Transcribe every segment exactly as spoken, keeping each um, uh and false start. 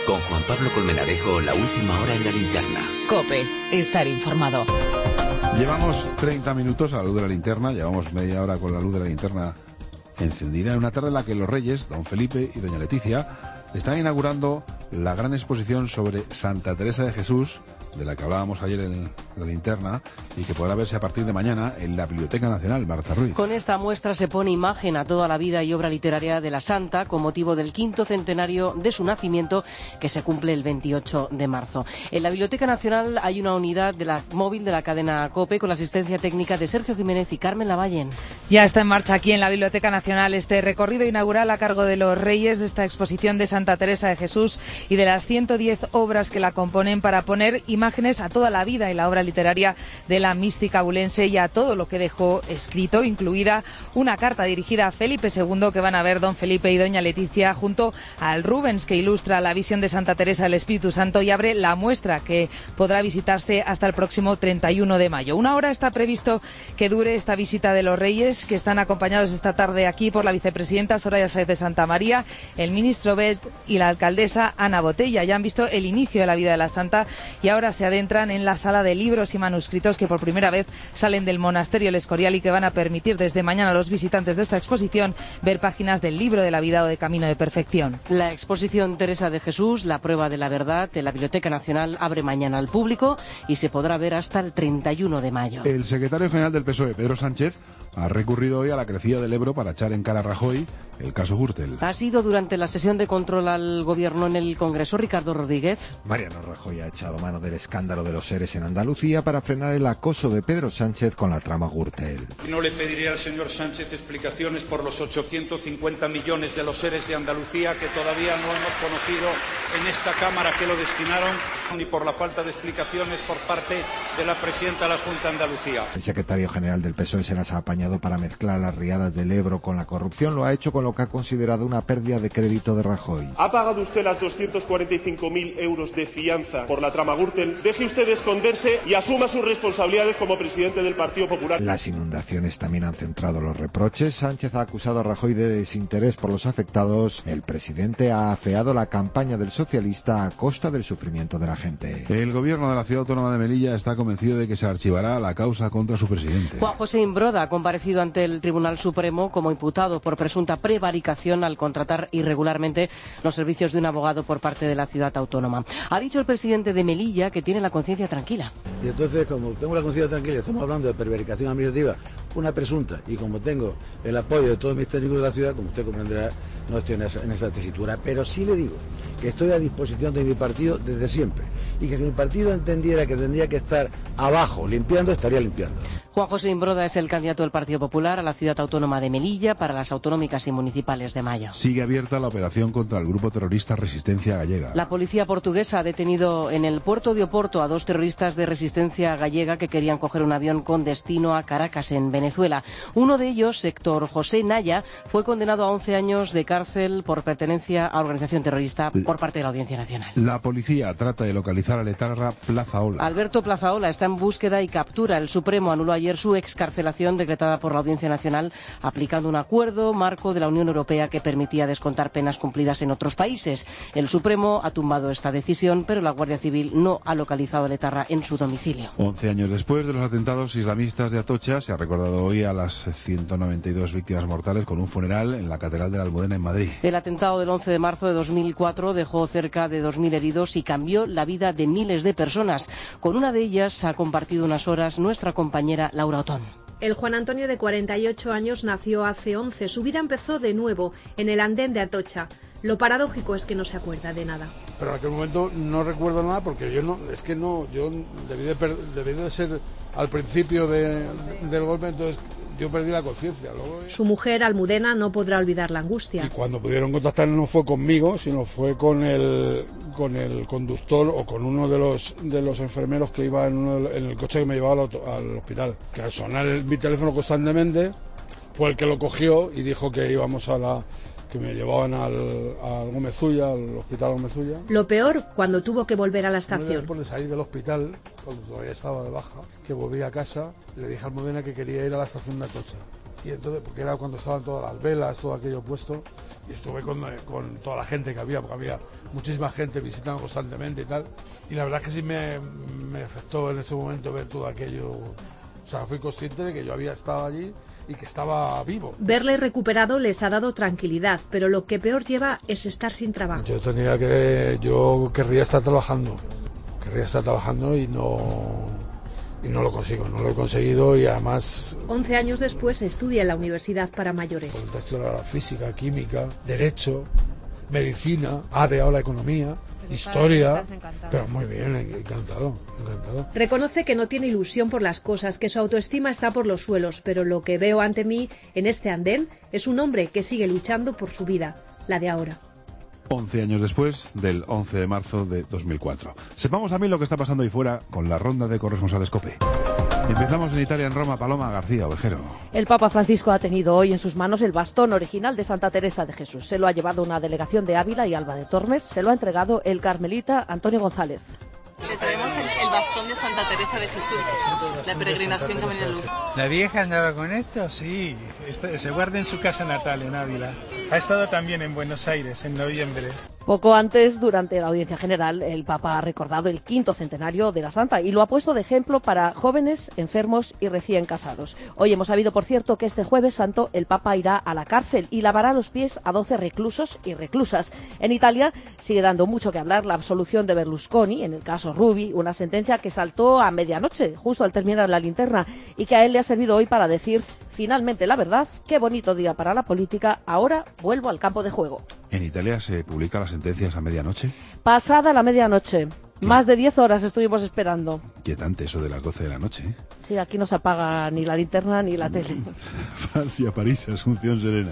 Con Juan Pablo Colmenarejo, la última hora en la linterna. COPE, estar informado. Llevamos treinta minutos a la luz de la linterna, llevamos media hora con la luz de la linterna encendida, en una tarde en la que los Reyes, don Felipe y doña Leticia, están inaugurando la gran exposición sobre Santa Teresa de Jesús, de la que hablábamos ayer en la linterna, y que podrá verse a partir de mañana en la Biblioteca Nacional. Marta Ruiz. Con esta muestra se pone imagen a toda la vida y obra literaria de la santa, con motivo del quinto centenario de su nacimiento, que se cumple el veintiocho de marzo. En la Biblioteca Nacional hay una unidad de la móvil de la cadena COPE, con la asistencia técnica de Sergio Jiménez y Carmen Lavallen. Ya está en marcha aquí en la Biblioteca Nacional este recorrido inaugural a cargo de los Reyes de esta exposición de Santa Teresa de Jesús y de las ciento diez obras que la componen, para poner imágenes a toda la vida y la obra literaria de la mística abulense y a todo lo que dejó escrito, incluida una carta dirigida a Felipe segundo que van a ver don Felipe y doña Leticia, junto al Rubens que ilustra la visión de Santa Teresa del Espíritu Santo y abre la muestra, que podrá visitarse hasta el próximo treinta y uno de mayo. Una hora está previsto que dure esta visita de los Reyes, que están acompañados esta tarde aquí por la vicepresidenta Soraya Sáez de Santa María, el ministro Bet y la alcaldesa Ana Botella. Ya han visto el inicio de la vida de la santa y ahora se adentran en la sala de libros y manuscritos que por primera vez salen del monasterio El Escorial y que van a permitir desde mañana a los visitantes de esta exposición ver páginas del libro de la vida o de Camino de Perfección. La exposición Teresa de Jesús, la prueba de la verdad, de la Biblioteca Nacional, abre mañana al público y se podrá ver hasta el treinta y uno de mayo. El secretario general del P S O E, Pedro Sánchez, ha recurrido hoy a la crecida del Ebro para echar en cara a Rajoy el caso Gürtel. Ha sido durante la sesión de control al Gobierno en el Congreso. Ricardo Rodríguez. Mariano Rajoy ha echado mano del escándalo de los seres en Andalucía para frenar el acoso de Pedro Sánchez con la trama Gürtel. No le pediré al señor Sánchez explicaciones por los ochocientos cincuenta millones de los seres de Andalucía que todavía no hemos conocido en esta Cámara que lo destinaron, ni por la falta de explicaciones por parte de la presidenta de la Junta de Andalucía. El secretario general del P S O E se las ha apañado para mezclar las riadas del Ebro con la corrupción. Lo ha hecho con lo que ha considerado una pérdida de crédito de Rajoy. ¿Ha pagado usted las doscientos cuarenta y cinco mil euros de fianza por la trama Gürtel? Deje usted de esconderse y asuma sus responsabilidades como presidente del Partido Popular. Las inundaciones también han centrado los reproches. Sánchez ha acusado a Rajoy de desinterés por los afectados. El presidente ha afeado la campaña del socialista a costa del sufrimiento de la gente. El gobierno de la ciudad autónoma de Melilla está convencido de que se archivará la causa contra su presidente. Juan José Imbroda ha comparecido ante el Tribunal Supremo como imputado por presunta prevaricación al contratar irregularmente los servicios de un abogado por parte de la ciudad autónoma. Ha dicho el presidente de Melilla que tiene la conciencia tranquila. Y entonces, como tengo la conciencia tranquila, estamos hablando de prevaricación administrativa, una presunta, y como tengo el apoyo de todos mis técnicos de la ciudad, como usted comprenderá, no estoy en esa, en esa tesitura, pero sí le digo que estoy a disposición de mi partido desde siempre, y que si mi partido entendiera que tendría que estar abajo limpiando, estaría limpiando. Juan José Imbroda es el candidato del Partido Popular a la ciudad autónoma de Melilla para las autonómicas y municipales de mayo. Sigue abierta la operación contra el grupo terrorista Resistencia Gallega. La policía portuguesa ha detenido en el puerto de Oporto a dos terroristas de Resistencia Gallega que querían coger un avión con destino a Caracas, en Venezuela. Uno de ellos, Héctor José Naya, fue condenado a once años de cárcel por pertenencia a organización terrorista por parte de la Audiencia Nacional. La policía trata de localizar al etarra Plazaola. Alberto Plazaola está en búsqueda y captura. El Supremo anuló ayer su excarcelación decretada por la Audiencia Nacional, aplicando un acuerdo marco de la Unión Europea que permitía descontar penas cumplidas en otros países. El Supremo ha tumbado esta decisión, pero la Guardia Civil no ha localizado al etarra en su domicilio. Once años después de los atentados islamistas de Atocha, se ha recordado hoy a las ciento noventa y dos víctimas mortales con un funeral en la Catedral de la Almudena en Madrid. El atentado del once de marzo de dos mil cuatro dejó cerca de dos mil heridos y cambió la vida de miles de personas. Con una de ellas ha compartido unas horas nuestra compañera Laura Otón. El Juan Antonio de cuarenta y ocho años nació hace once. Su vida empezó de nuevo en el andén de Atocha. Lo paradójico es que no se acuerda de nada. Pero en aquel momento no recuerdo nada porque yo no, es que no, yo debí de, per, debí de ser al principio de, del golpe, entonces yo perdí la conciencia. Luego... Su mujer, Almudena, no podrá olvidar la angustia. Y cuando pudieron contactar no fue conmigo, sino fue con el, con el conductor o con uno de los de los enfermeros que iba en, uno de, en el coche que me llevaba al, al hospital. Que al sonar el, mi teléfono constantemente fue el que lo cogió y dijo que íbamos a la... que me llevaban al, a Gómez Ulla, al hospital Gómez Ulla. Lo peor, cuando tuvo que volver a la estación. Después de salir del hospital, cuando todavía estaba de baja, que volví a casa, le dije a Almudena que quería ir a la estación de Atocha. y entonces, porque era cuando estaban todas las velas, todo aquello puesto, y estuve con, con toda la gente que había, porque había muchísima gente visitando constantemente y tal, y la verdad es que sí me, me afectó en ese momento ver todo aquello. O sea, fui consciente de que yo había estado allí y que estaba vivo. Verle recuperado les ha dado tranquilidad, pero lo que peor lleva es estar sin trabajo. Yo tenía que, yo querría estar trabajando, querría estar trabajando y no... Y no lo consigo, no lo he conseguido y además... Once años después estudia en la Universidad para mayores. Estudiar física, química, derecho, medicina, A D E ahora economía, historia, pero muy bien, encantado, encantado. Reconoce que no tiene ilusión por las cosas, que su autoestima está por los suelos, pero lo que veo ante mí en este andén es un hombre que sigue luchando por su vida, la de ahora. once años después del once de marzo de dos mil cuatro. Sepamos también lo que está pasando ahí fuera con la ronda de corresponsales COPE. Empezamos en Italia, en Roma. Paloma García Ovejero. El Papa Francisco ha tenido hoy en sus manos el bastón original de Santa Teresa de Jesús. Se lo ha llevado una delegación de Ávila y Alba de Tormes. Se lo ha entregado el carmelita Antonio González. Le traemos el, el bastón de Santa Teresa de Jesús, la peregrinación Camino de Luz. ¿La vieja andaba con esto? Sí, este, se guarda en su casa natal, en Ávila. Ha estado también en Buenos Aires, en noviembre. Poco antes, durante la audiencia general, el Papa ha recordado el quinto centenario de la Santa y lo ha puesto de ejemplo para jóvenes, enfermos y recién casados. Hoy hemos sabido, por cierto, que este Jueves Santo el Papa irá a la cárcel y lavará los pies a doce reclusos y reclusas. En Italia sigue dando mucho que hablar la absolución de Berlusconi en el caso Ruby, una sentencia que saltó a medianoche, justo al terminar la linterna, y que a él le ha servido hoy para decir finalmente la verdad. Qué bonito día para la política, ahora vuelvo al campo de juego. ¿En Italia se publican las sentencias a medianoche? Pasada la medianoche. ¿Qué? Más de diez horas estuvimos esperando. Quietante eso de las doce de la noche, ¿eh? Sí, aquí no se apaga ni la linterna ni la tele. Francia, París, Asunción Serena.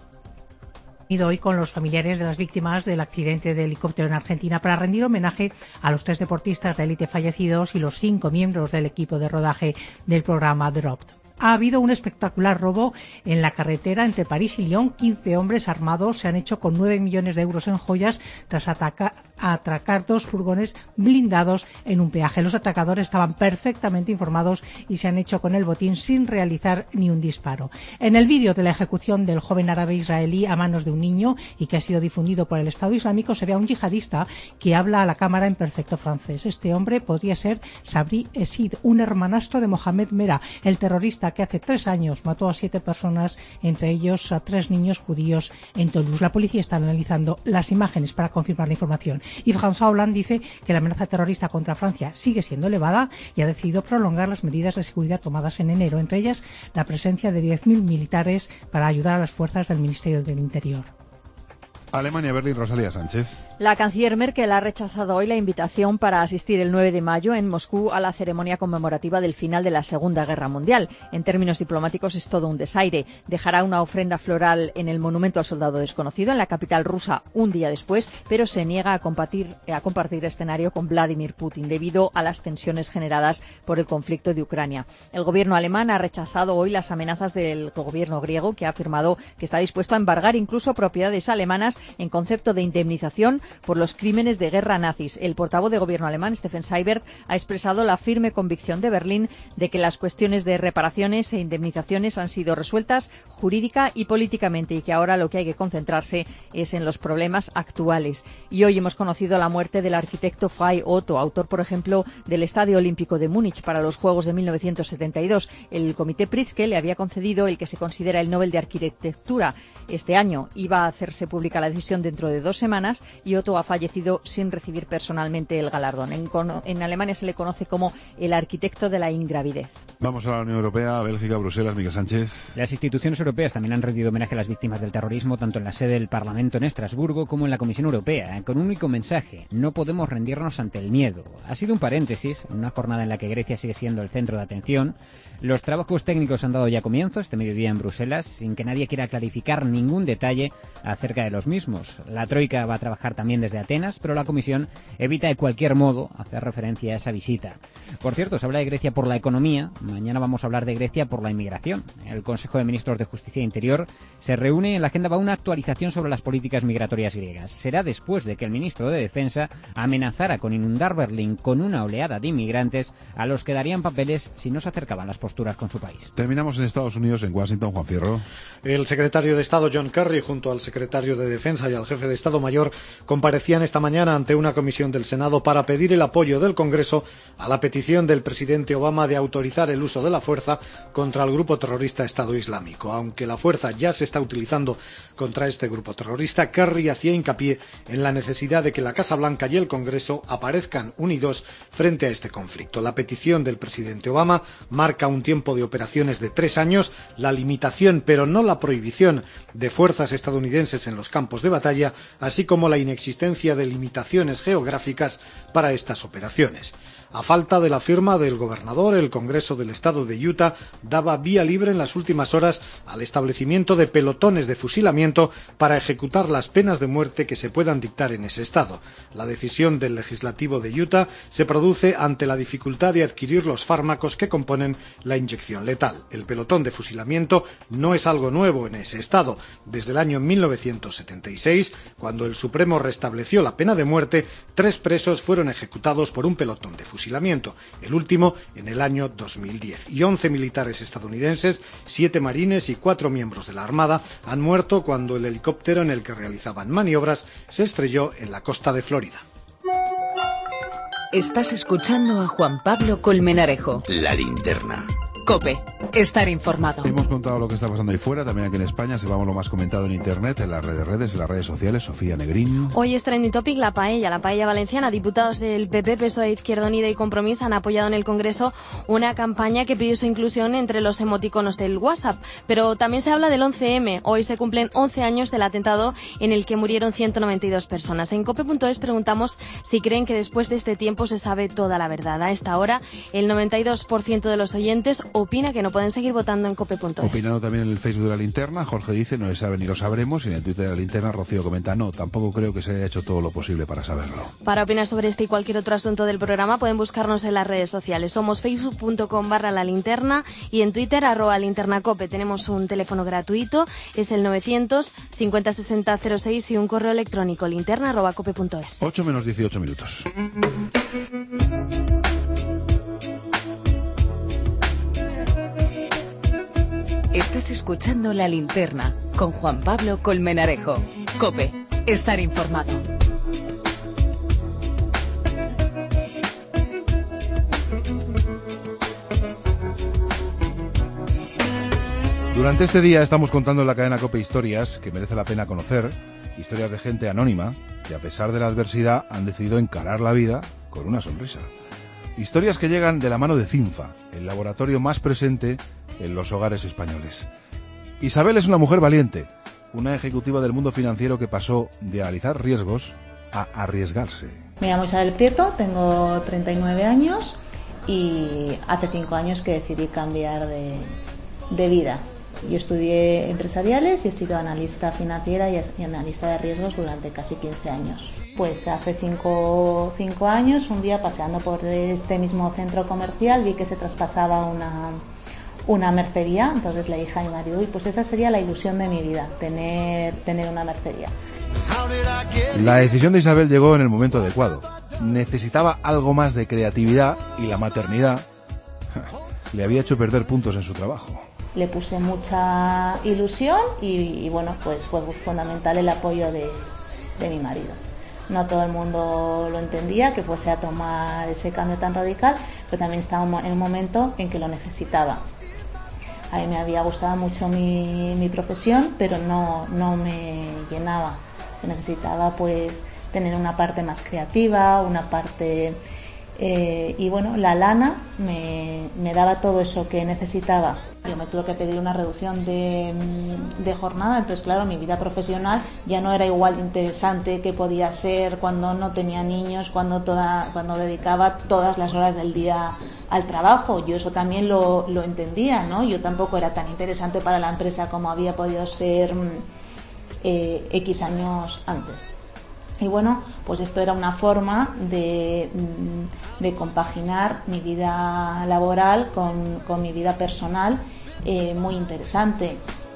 Ido hoy con los familiares de las víctimas del accidente de helicóptero en Argentina para rendir homenaje a los tres deportistas de élite fallecidos y los cinco miembros del equipo de rodaje del programa Dropped. Ha habido un espectacular robo en la carretera entre París y Lyon. quince hombres armados se han hecho con nueve millones de euros en joyas tras ataca, atracar dos furgones blindados en un peaje. Los atracadores estaban perfectamente informados y se han hecho con el botín sin realizar ni un disparo. En el vídeo de la ejecución del joven árabe israelí a manos de un niño y que ha sido difundido por el Estado Islámico se ve a un yihadista que habla a la cámara en perfecto francés. Este hombre podría ser Sabri Esid, un hermanastro de Mohamed Merah, el terrorista que hace tres años mató a siete personas, entre ellos a tres niños judíos en Toulouse. La policía está analizando las imágenes para confirmar la información. Y François Hollande dice que la amenaza terrorista contra Francia sigue siendo elevada y ha decidido prolongar las medidas de seguridad tomadas en enero, entre ellas la presencia de diez mil militares para ayudar a las fuerzas del Ministerio del Interior. Alemania, Berlín, Rosalía Sánchez. La canciller Merkel ha rechazado hoy la invitación para asistir el nueve de mayo en Moscú a la ceremonia conmemorativa del final de la Segunda Guerra Mundial. En términos diplomáticos es todo un desaire. Dejará una ofrenda floral en el Monumento al Soldado Desconocido en la capital rusa un día después, pero se niega a compartir, a compartir escenario con Vladimir Putin debido a las tensiones generadas por el conflicto de Ucrania. El gobierno alemán ha rechazado hoy las amenazas del gobierno griego, que ha afirmado que está dispuesto a embargar incluso propiedades alemanas en concepto de indemnización por los crímenes de guerra nazis. El portavoz de gobierno alemán, Steffen Seibert, ha expresado la firme convicción de Berlín de que las cuestiones de reparaciones e indemnizaciones han sido resueltas jurídica y políticamente y que ahora lo que hay que concentrarse es en los problemas actuales. Y hoy hemos conocido la muerte del arquitecto Frei Otto, autor, por ejemplo, del Estadio Olímpico de Múnich para los Juegos de mil novecientos setenta y dos. El Comité Pritzker le había concedido el que se considera el Nobel de Arquitectura este año. Iba a hacerse pública la decisión dentro de dos semanas y Otto ha fallecido sin recibir personalmente el galardón. En, en Alemania se le conoce como el arquitecto de la ingravidez. Vamos a la Unión Europea, a Bélgica, Bruselas, Miguel Sánchez. Las instituciones europeas también han rendido homenaje a las víctimas del terrorismo, tanto en la sede del Parlamento en Estrasburgo como en la Comisión Europea, con un único mensaje: no podemos rendirnos ante el miedo. Ha sido un paréntesis, una jornada en la que Grecia sigue siendo el centro de atención. Los trabajos técnicos han dado ya comienzo este mediodía en Bruselas, sin que nadie quiera clarificar ningún detalle acerca de los mismos. organismos. La Troika va a trabajar también desde Atenas, pero la Comisión evita de cualquier modo hacer referencia a esa visita. Por cierto, se habla de Grecia por la economía, mañana vamos a hablar de Grecia por la inmigración. El Consejo de Ministros de Justicia e Interior se reúne y en la agenda va una actualización sobre las políticas migratorias griegas. Será después de que el ministro de Defensa amenazara con inundar Berlín con una oleada de inmigrantes a los que darían papeles si no se acercaban las posturas con su país. Terminamos en Estados Unidos, en Washington, Juan Fierro. El secretario de Estado John Kerry, junto al secretario de Defensa y al jefe de Estado Mayor, comparecían esta mañana ante una comisión del Senado para pedir el apoyo del Congreso a la petición del presidente Obama de autorizar el uso de la fuerza contra el grupo terrorista Estado Islámico. Aunque la fuerza ya se está utilizando contra este grupo terrorista, Kerry hacía hincapié en la necesidad de que la Casa Blanca y el Congreso aparezcan unidos frente a este conflicto. La petición del presidente Obama marca un tiempo de operaciones de tres años, la limitación, pero no la prohibición, de fuerzas estadounidenses en los campos de batalla, así como la inexistencia de limitaciones geográficas para estas operaciones. A falta de la firma del gobernador, el Congreso del Estado de Utah daba vía libre en las últimas horas al establecimiento de pelotones de fusilamiento para ejecutar las penas de muerte que se puedan dictar en ese estado. La decisión del legislativo de Utah se produce ante la dificultad de adquirir los fármacos que componen la inyección letal. El pelotón de fusilamiento no es algo nuevo en ese estado. Desde el año mil novecientos setenta y seis, cuando el Supremo restableció la pena de muerte, tres presos fueron ejecutados por un pelotón de fusilamiento. El último en el año dos mil diez. Y once militares estadounidenses, siete marines y cuatro miembros de la Armada han muerto cuando el helicóptero en el que realizaban maniobras se estrelló en la costa de Florida. Estás escuchando a Juan Pablo Colmenarejo. La Linterna. COPE. Estar informado. Hemos contado lo que está pasando ahí fuera, también aquí en España. Sepamos lo más comentado en Internet, en las redes, redes, en las redes sociales. Sofía Negrín. Hoy es trending topic la paella, la paella valenciana. Diputados del P P, P S O E, Izquierda Unida y Compromís han apoyado en el Congreso una campaña que pide su inclusión entre los emoticonos del WhatsApp. Pero también se habla del once eme. Hoy se cumplen once años del atentado en el que murieron ciento noventa y dos personas. En cope punto es preguntamos si creen que después de este tiempo se sabe toda la verdad. A esta hora, el noventa y dos por ciento de los oyentes opina que no pueden seguir votando en cope punto es. Opinando también en el Facebook de La Linterna, Jorge dice, no se sabe ni lo sabremos, y en el Twitter de La Linterna, Rocío comenta, no, tampoco creo que se haya hecho todo lo posible para saberlo. Para opinar sobre este y cualquier otro asunto del programa pueden buscarnos en las redes sociales. Somos facebook punto com barra La Linterna y en Twitter arroba linternacope. Tenemos un teléfono gratuito, es el novecientos cincuenta sesenta cero seis y un correo electrónico linterna arroba cope punto es. ocho menos dieciocho minutos. Estás escuchando La Linterna con Juan Pablo Colmenarejo. COPE. Estar informado. Durante este día estamos contando en la cadena COPE historias que merece la pena conocer, historias de gente anónima que a pesar de la adversidad han decidido encarar la vida con una sonrisa. Historias que llegan de la mano de Cinfa, el laboratorio más presente en los hogares españoles. Isabel es una mujer valiente, una ejecutiva del mundo financiero que pasó de analizar riesgos a arriesgarse. Me llamo Isabel Prieto, tengo treinta y nueve años y hace cinco años que decidí cambiar de, de vida. Yo estudié empresariales y he sido analista financiera y analista de riesgos durante casi quince años. Pues hace cinco, cinco años, un día paseando por este mismo centro comercial, vi que se traspasaba una, una mercería, entonces le dije a mi marido, y pues esa sería la ilusión de mi vida, tener, tener una mercería. La decisión de Isabel llegó en el momento adecuado. Necesitaba algo más de creatividad y la maternidad le había hecho perder puntos en su trabajo. Le puse mucha ilusión y, y bueno, pues fue fundamental el apoyo de, de mi marido. No todo el mundo lo entendía, que fuese a tomar ese cambio tan radical, pero también estaba en un momento en que lo necesitaba. A mí me había gustado mucho mi, mi profesión, pero no, no me llenaba. Necesitaba pues tener una parte más creativa, una parte... Eh, y bueno, la lana me, me daba todo eso que necesitaba. Yo me tuve que pedir una reducción de, de jornada, entonces claro, mi vida profesional ya no era igual de interesante que podía ser cuando no tenía niños, cuando, toda, cuando dedicaba todas las horas del día al trabajo. Yo eso también lo, lo entendía, ¿no? Yo tampoco era tan interesante para la empresa como había podido ser eh, X años antes. Y bueno, pues esto era una forma de, de compaginar mi vida laboral con, con mi vida personal, eh, muy interesante.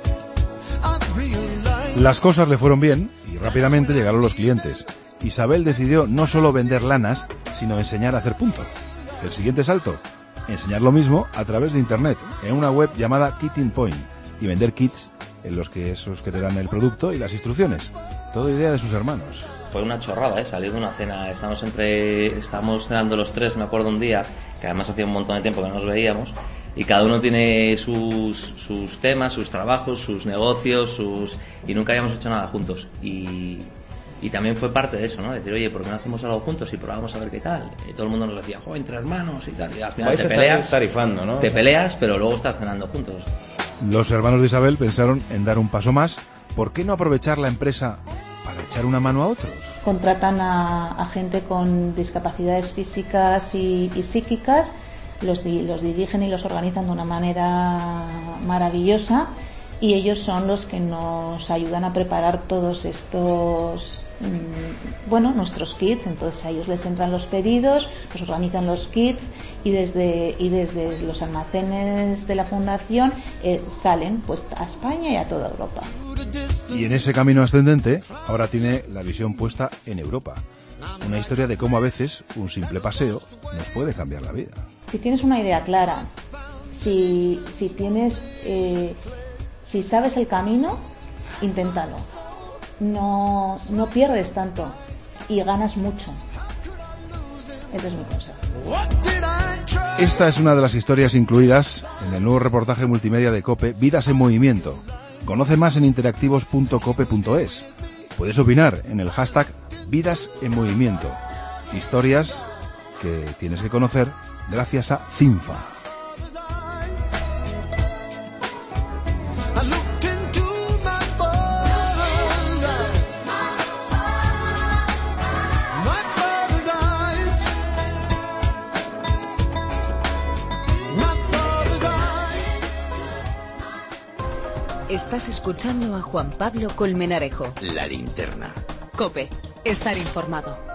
Las cosas le fueron bien y rápidamente llegaron los clientes. Isabel decidió no solo vender lanas, sino enseñar a hacer punto. El siguiente salto, enseñar lo mismo a través de internet, en una web llamada Kitting Point, y vender kits en los que esos que te dan el producto y las instrucciones. Todo idea de sus hermanos. Fue una chorrada, ¿eh? Salir de una cena, estamos entre, estábamos cenando los tres, me acuerdo un día, que además hacía un montón de tiempo que no nos veíamos, y cada uno tiene sus, sus temas, sus trabajos, sus negocios, sus y nunca habíamos hecho nada juntos. Y, y también fue parte de eso, ¿no? Decir, oye, ¿por qué no hacemos algo juntos y probamos a ver qué tal? Y todo el mundo nos decía, joder, entre hermanos y tal. Y al final vais te a peleas, tarifando, ¿no? te peleas, pero luego estás cenando juntos. Los hermanos de Isabel pensaron en dar un paso más. ¿Por qué no aprovechar la empresa para echar una mano a otros? Contratan a, a gente con discapacidades físicas y, y psíquicas, los, los dirigen y los organizan de una manera maravillosa, y ellos son los que nos ayudan a preparar todos estos, mmm, bueno, nuestros kits. Entonces a ellos les entran los pedidos, nos organizan los kits y desde, y desde los almacenes de la fundación eh, salen pues a España y a toda Europa. Y en ese camino ascendente, ahora tiene la visión puesta en Europa. Una historia de cómo a veces un simple paseo nos puede cambiar la vida. Si tienes una idea clara, si, si tienes, eh, si sabes el camino, inténtalo. No, no pierdes tanto y ganas mucho. Ese es mi consejo. Esta es una de las historias incluidas en el nuevo reportaje multimedia de COPE, Vidas en Movimiento. Conoce más en interactivos punto cope punto es. Puedes opinar en el hashtag Vidas en Movimiento. Historias que tienes que conocer gracias a Cinfa. Estás escuchando a Juan Pablo Colmenarejo. La Linterna. COPE. Estar informado.